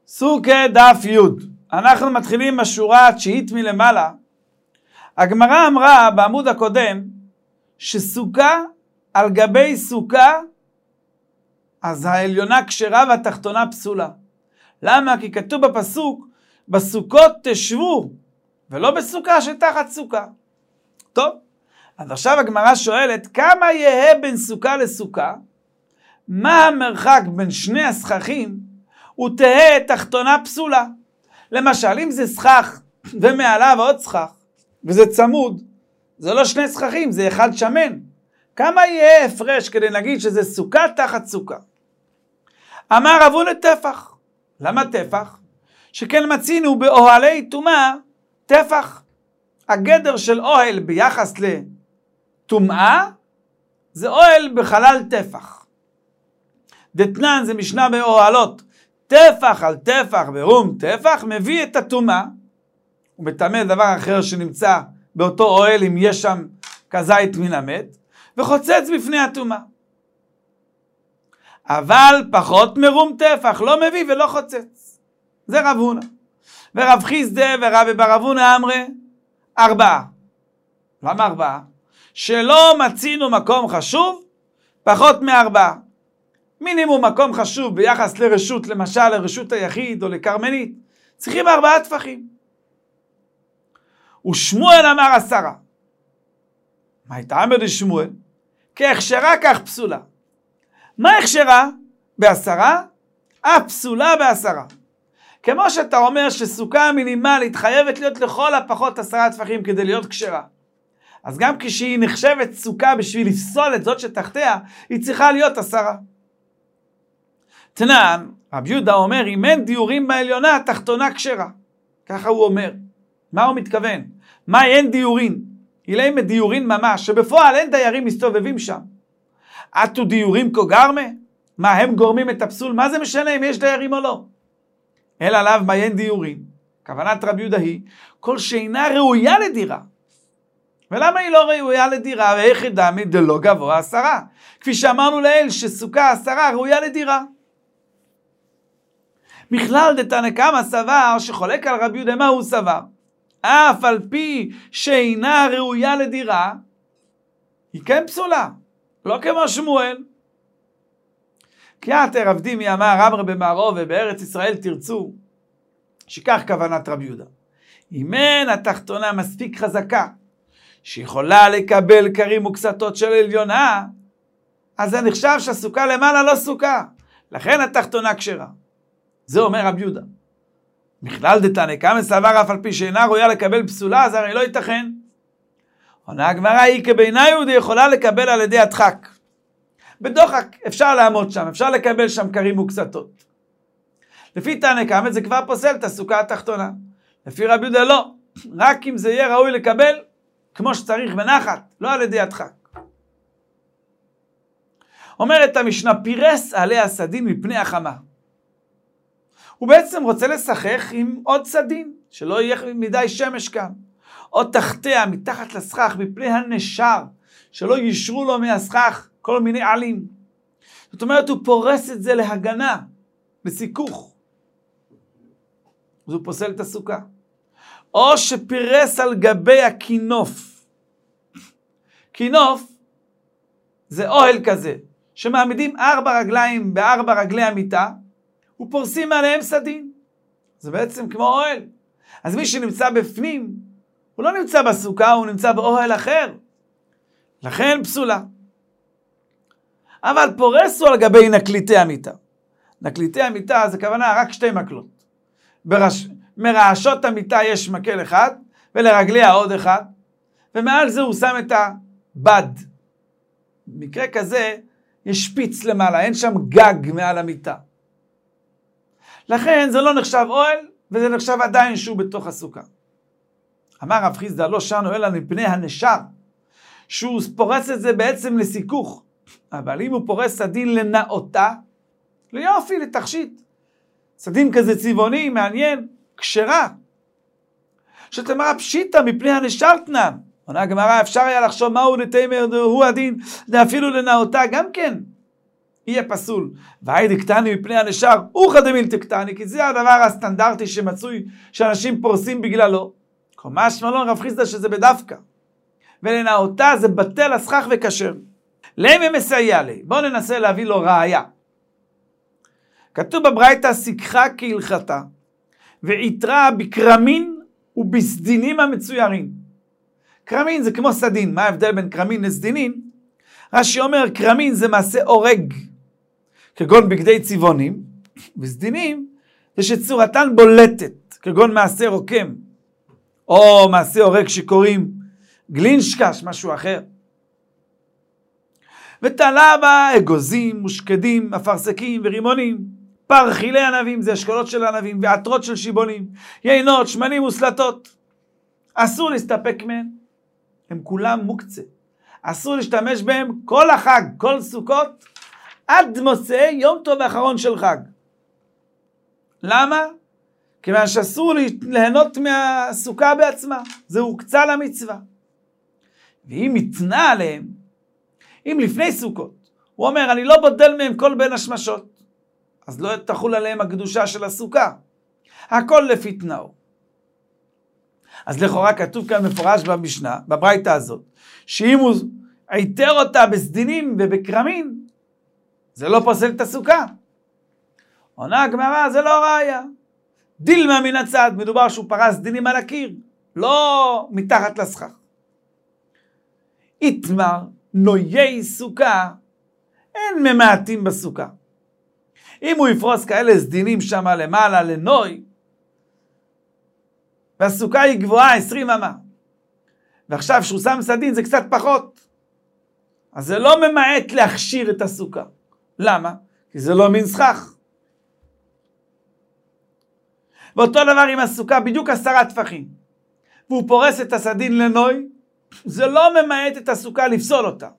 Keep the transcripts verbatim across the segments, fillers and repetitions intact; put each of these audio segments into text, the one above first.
סוכה דף י'. אנחנו מתחילים בשורה התשיעית מלמעלה. הגמרא אמרה בעמוד הקודם שסוכה על גבי סוכה, אז העליונה כשרה והתחתונה פסולה. למה? כי כתוב בפסוק, בסוכות תשבו, ולא בסוכה שתחת סוכה. טוב, אז עכשיו הגמרא שואלת, כמה יהיה בין סוכה לסוכה? מה המרחק בין שני הסככים? ותהא תחתונה פסולה. למשל, אם זה סכך ומעליו עוד סכך, וזה צמוד, זה לא שני סככים, זה אחד שמן. כמה יהיה הפרש כדי להגיד שזה סוכה תחת סוכה? אמר רב הונא טפח. למה טפח? שכן מצינו באוהלי טומאה טפח. הגדר של אוהל ביחס לטומאה זה אוהל בחלל טפח. דתנן זה משנה באוהלות. טפח על טפח ברום טפח מביא את הטומאה. הוא מטמא דבר אחר שנמצא באותו אוהל אם יש שם כזית מן המת, וחוצץ בפני הטומאה. אבל פחות מרום טפח, לא מביא ולא חוצץ. זה רב הונא. ורב חיסדא ורבי בר אבונה אמרי, ארבעה. למה ארבעה? שלא מצינו מקום חשוב, פחות מארבעה. מינימום מקום חשוב ביחס לרשות, למשל לרשות היחיד או לקרמנית, צריכים ארבעה טפחים. ושמואל אמר עשרה. מה הייתה אמר לשמואל? כהכשרה כך פסולה. מה הכשרה? בעשרה? אף פסולה בעשרה. כמו שאתה אומר שסוכה מינימלית חייבת להיות לכל הפחות עשרה טפחים כדי להיות כשרה. אז גם כשהיא נחשבת סוכה בשביל לפסול את זאת שתחתיה, היא צריכה להיות עשרה. תנן, רבי יהודה אומר, אם אין דיורים בעליונה, התחתונה כשרה. ככה הוא אומר. מה הוא מתכוון? מה אין דיורים? אילאים מדיורים ממש, שבפועל אין דיירים מסתובבים שם. עטו דיורים כה גרמה? מה, הם גורמים את הפסול? מה זה משנה אם יש דיירים או לא? אלא עליו מה אין דיורים. כוונת רבי יהודה היא, כל שאינה ראויה לדירה. ולמה היא לא ראויה לדירה? ואיך דמי דלא גבוה עשרה? כפי שאמרנו לאל, שסוכה עשרה ראויה לדירה. בכלל דתנא קמא סבר שחולק על רבי יהודה מה הוא סבר. אף על פי שאינה ראויה לדירה, היא כן פסולה. לא כמו שמואל. כי יתר עבדים יאמר אמר במערוב ובארץ ישראל תרצו, שכך כוונת רבי יהודה. אם אין התחתונה מספיק חזקה, שיכולה לקבל קרים וקסתות של עליונה, אז זה נחשב שהסוכה למעלה לא סוכה. לכן התחתונה כשרה. זה אומר רבי יהודה. בכלל דתנא קמא סבר אף על פי שאינה ראויה לקבל פסולה, אז הרי לא ייתכן. עונה הגמרא היא כבינה יהודי יכולה לקבל על ידי הדחק. בדוחק אפשר לעמוד שם, אפשר לקבל שם קרים וקסתות. לפי תנא קמא זה כבר פוסל את הסוכה התחתונה. לפי רבי יהודה לא, רק אם זה יהיה ראוי לקבל כמו שצריך בנחת, לא על ידי הדחק. אומרת המשנה, פירס עליה סדין מפני החמה. הוא בעצם רוצה לשחק עם עוד סדין, שלא יהיה מדי שמש כאן. או תחתיה, מתחת לסכך, מפני הנשר, שלא ישרו לו מהסכך כל מיני עלים. זאת אומרת, הוא פורס את זה להגנה, לסיכוך. אז הוא פוסל את הסוכה. או שפירס על גבי הכינוף. כינוף זה אוהל כזה, שמעמידים ארבע רגליים בארבע רגלי המיטה, ופורסים עליהם סדין. זה בעצם כמו אוהל. אז מי שנמצא בפנים, הוא לא נמצא בסוכה, הוא נמצא באוהל אחר. לכן פסולה. אבל פורסו על גבי נקליטי המיטה. נקליטי המיטה זה כוונה רק שתי מקלות. ברש... מרעשות המיטה יש מקל אחד, ולרגליה עוד אחד, ומעל זה הוא שם את הבד. במקרה כזה יש שפיץ למעלה, אין שם גג מעל המיטה. לכן זה לא נחשב אוהל, וזה נחשב עדיין שהוא בתוך הסוכה. אמר רב חיסדא לא שנו אלא מפני הנשר, שהוא פורס את זה בעצם לסיכוך, אבל אם הוא פורס סדין לנאותה, ליופי, לתכשיט, סדין כזה צבעוני, מעניין, כשרה, שתאמר פשיטה מפני הנשר תנן. עונה הגמרא, אפשר היה לחשוב מהו לתימר הוא הדין, אפילו לנאותה גם כן. יהיה פסול. והי דקטני מפני הנשר, אוכא דמילתא קטני, כי זה הדבר הסטנדרטי שמצוי, שאנשים פורסים בגללו. משמע לן רב חיסדא שזה בדווקא. ולנאותה זה בטל הסכך וכשר. למה מסייע לי? בואו ננסה להביא לו ראיה. כתוב בברייתא שיכחה כהלכתה, ועיטרה בקרמין ובסדינים המצוירים. קרמין זה כמו סדין. מה ההבדל בין קרמין לסדינין? רש"י אומר, קרמין זה מעשה אורג, כגון בגדי צבעונים, וסדינים זה שצורתן בולטת, כגון מעשה רוקם, או מעשה אורג שקוראים גלינשקש, משהו אחר. ותלה בה אגוזים, מושקדים, אפרסקים ורימונים, פרחילי ענבים, זה אשכולות של ענבים, ועטרות של שיבונים, יינות, שמנים וסלטות. אסור להסתפק מהן, הם כולם מוקצה. אסור להשתמש בהם כל החג, כל סוכות, עד מוצאי יום טוב האחרון של חג. למה? כיוון שאסור ליהנות מהסוכה בעצמה, זה הוקצה למצווה. ואם יתנה עליהם, אם לפני סוכות, הוא אומר, אני לא בודל מהם כל בין השמשות, אז לא תחול עליהם הקדושה של הסוכה. הכל לפי תנאו. אז לכאורה כתוב כאן מפורש במשנה, בברייתא הזאת, שאם הוא עיטר אותה בסדינים ובקרמין, זה לא פוסל את הסוכה. עונה הגמרא, זה לא ראיה. דילמה מן הצד, מדובר שהוא פרס דינים על הקיר, לא מתחת לסכך. איתמר, נויי סוכה, אין ממעטים בסוכה. אם הוא יפרוס כאלה סדינים שם למעלה לנוי, והסוכה היא גבוהה עשרים אמה, ועכשיו שהוא שם סדין זה קצת פחות, אז זה לא ממעט להכשיר את הסוכה. למה? כי זה לא מין סכך. ואותו דבר עם הסוכה, בדיוק עשרה טפחים, והוא פורס את הסדין לנוי, זה לא ממעט את הסוכה לפסול אותה.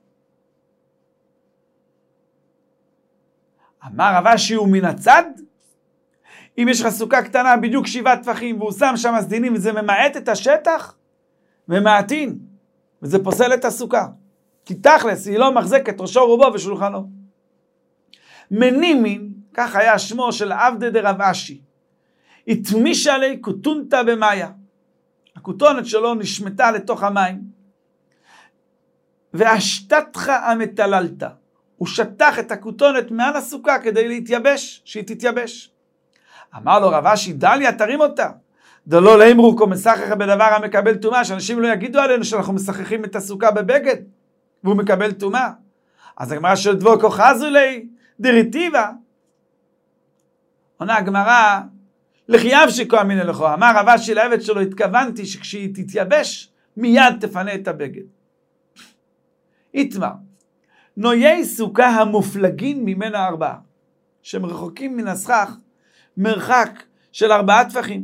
אמר רב אשי הוא מן הצד, אם יש לך סוכה קטנה בדיוק שבעה טפחים, והוא שם שם סדינים וזה ממעט את השטח, ממעטין, וזה פוסל את הסוכה. כי תכלס היא לא מחזקת ראשו רובו ושולחנו. מנימין, כך היה שמו של עבדי דרב אשי, התמישה לי כותונתא במאיה. הכותונת שלו נשמטה לתוך המים. והשתתך המטללת. הוא שטח את הכותונת מעל הסוכה כדי להתייבש, שהיא תתייבש. אמר לו רב אשי, דליה תרים אותה. דלא לאמרו כה משחך בדבר המקבל טומאה, שאנשים לא יגידו עלינו שאנחנו משחכים את הסוכה בבגד, והוא מקבל טומאה. אז הגמרא של דבו כה חזו לי דריטיבה. עונה הגמרא, לחייב שכה אמינא לכו. אמר רב אשי לעבד שלו, התכוונתי שכשהיא תתייבש, מיד תפנה את הבגד. איתמר, נויי סוכה המופלגין ממנה ארבעה, שהם רחוקים מן הסכך, מרחק של ארבעה טפחים.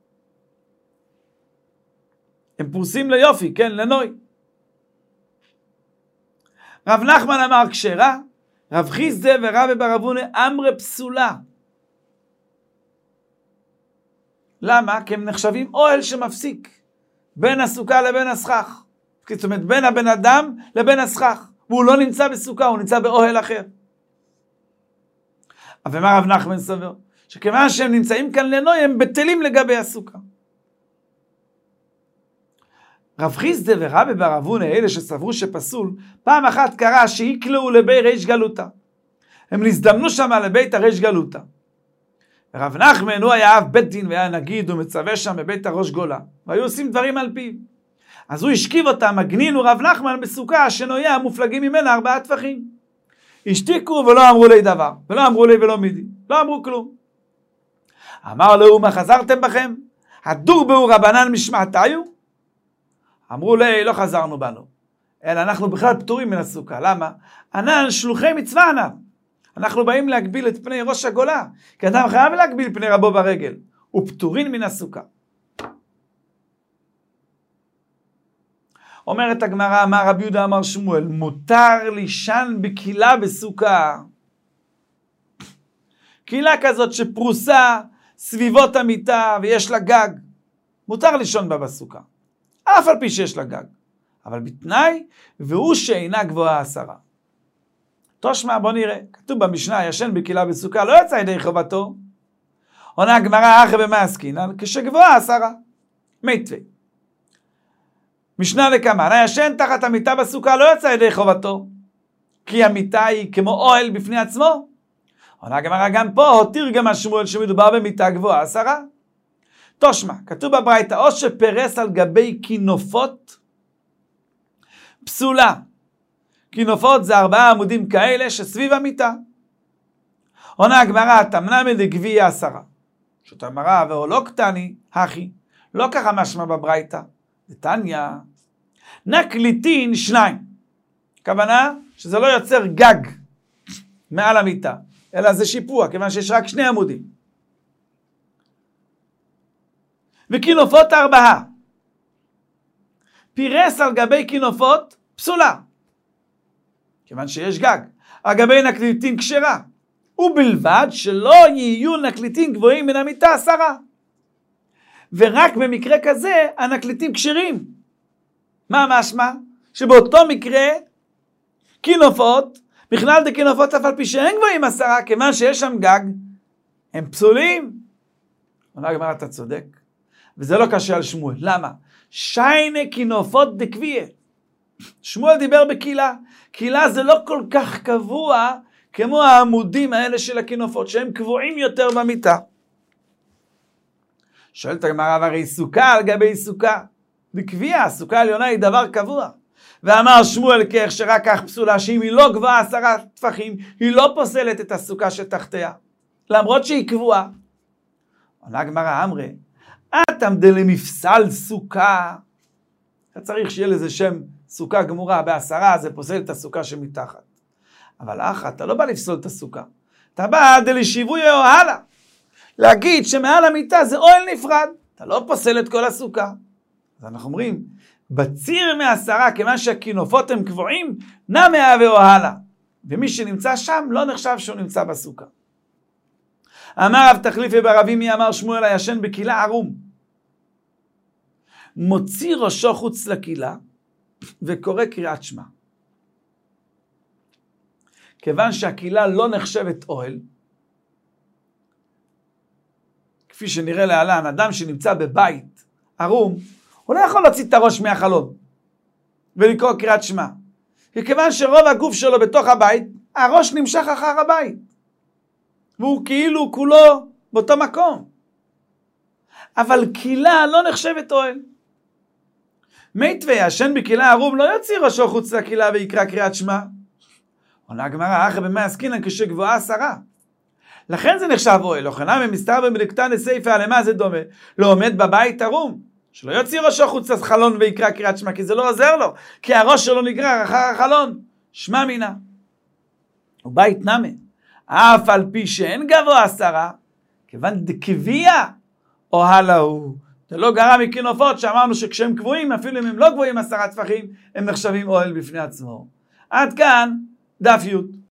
הם פרוסים ליופי, כן, לנוי. רב נחמן אמר כשרה, רב חיסדא ורבי בר אבונה אמרי פסולה. למה? כי הם נחשבים אוהל שמפסיק בין הסוכה לבין הסכך. זאת אומרת, בין הבן אדם לבין הסכך. והוא לא נמצא בסוכה, הוא נמצא באוהל אחר. אבל מה רב נחמן סובר? שכיוון שהם נמצאים כאן לנוי, הם בטלים לגבי הסוכה. רב חיסדא ורבי בר אבונה, אלה שסברו שפסול, פעם אחת קרה שיקלעו לבי ריש גלותא. הם נזדמנו שם לבית הריש גלותא. רב נחמן הוא היה אב בית דין והיה נגיד ומצווה שם בבית הראש גולה. והיו עושים דברים על פיו. אז הוא השכיב אותם, הגנינו רב נחמן בסוכה שנויה המופלגים ממנה ארבעה טפחים. השתיקו ולא אמרו לי דבר, ולא אמרו לי ולא מידי, לא אמרו כלום. אמר לו, מה חזרתם בכם? הדור בהו רבנן משמעתיו? אמרו לי, לא חזרנו בנו, אלא אנחנו בכלל פטורים מן הסוכה. למה? ענן שלוחי מצווה ענן. אנחנו באים להגביל את פני ראש הגולה, כי אדם חייב להגביל פני רבו ברגל, ופטורין מן הסוכה. אומרת הגמרא, אמר רבי יהודה אמר שמואל, מותר לישן בקילה בסוכה. קילה כזאת שפרוסה סביבות המיטה ויש לה גג, מותר לישון בה בסוכה, אף על פי שיש לה גג, אבל בתנאי, והוא שאינה גבוהה עשרה. תושמע, בוא נראה. כתוב במשנה, ישן בקהילה בסוכה, לא יצא ידי חובתו. עונה הגמרא, אחרי במה עסקינן, כשגבוהה עשרה. מיתווה. משנה לקמן, הישן תחת המיטה בסוכה, לא יצא ידי חובתו. כי המיטה היא כמו אוהל בפני עצמו. עונה הגמרא, גם פה הותיר גם השמואל שמדובר במיטה גבוהה עשרה. תושמע, כתוב בברייתא, או שפרס על גבי כינופות, פסולה. כינופות זה ארבעה עמודים כאלה שסביב המיטה. עונה הגמרא, תמנע מדגביע עשרה. פשוט אמרה, והוא לא קטני, הכי. לא ככה משמע בברייתא. דתניא, נקליטין שניים. הכוונה שזה לא יוצר גג מעל המיטה, אלא זה שיפוע, כיוון שיש רק שני עמודים. וכינופות ארבעה. פירס על גבי כינופות פסולה. כיוון שיש גג. על גבי נקליטין כשרה. ובלבד שלא יהיו נקליטין גבוהים מן המיטה עשרה. ורק במקרה כזה הנקליטים כשרים. מה משמע? שבאותו מקרה כינופות, בכלל דה כינופות אף על פי שאין גבוהים עשרה, כיוון שיש שם גג, הם פסולים. עונה הגמרא, אתה צודק. וזה לא קשה על שמואל. למה? שיינה כינופות דקביה. שמואל דיבר בקהילה. קהילה זה לא כל כך קבוע כמו העמודים האלה של הכינופות, שהם קבועים יותר במיטה. שואלת הגמרא, הרי סוכה על גבי סוכה. בקביעה, הסוכה העליונה היא דבר קבוע. ואמר שמואל כך שרק כך פסולה, שאם היא לא גבוהה עשרה טפחים, היא לא פוסלת את הסוכה שתחתיה. למרות שהיא קבועה. עונה הגמרא, אמרי, אתם דלמפסל סוכה. אתה צריך שיהיה לזה שם סוכה גמורה בעשרה, זה פוסל את הסוכה שמתחת. אבל אחת, אתה לא בא לפסול את הסוכה. אתה בא דלשיווי או הלאה. להגיד שמעל המיטה זה אוהל נפרד. אתה לא פוסל את כל הסוכה. אז אנחנו אומרים, בציר מעשרה, כיוון שהכינופות הם קבועים, נע מהווה או הלאה. ומי שנמצא שם לא נחשב שהוא נמצא בסוכה. אמר רב תחליפי ברבי מי אמר שמואל הישן בקהילה ערום. מוציא ראשו חוץ לקהילה וקורא קריאת שמע. כיוון שהקהילה לא נחשבת אוהל, כפי שנראה להלן, אדם שנמצא בבית ערום, הוא לא יכול להוציא את הראש מהחלון ולקרוא קריאת שמע. וכיוון שרוב הגוף שלו בתוך הבית, הראש נמשך אחר הבית. והוא כאילו כולו באותו מקום. אבל קהילה לא נחשבת אוהל. מיתווה, ישן בקהילה ערום, לא יוציא ראשו חוץ לקהילה ויקרא קריאת שמע. עונה הגמרא, אחרי במה עסקינן כשגבוהה עשרה. לכן זה נחשב אוהל. אוכנה ממסתר במלקתן לסייפה, למה זה דומה? לא עומד בבית ערום. שלא יוציא ראשו חוץ לחלון ויקרא קריאת שמע, כי זה לא עוזר לו. כי הראש שלו נגרר אחר החלון. שמע מינה. ובית נמה. אף על פי שאין גבוה עשרה, כיוון דקביע או הלאה הוא. זה לא גרע מכינופות שאמרנו שכשהם קבועים, אפילו אם הם לא גבוהים עשרה טפחים, הם נחשבים אוהל בפני עצמו. עד כאן דף י'.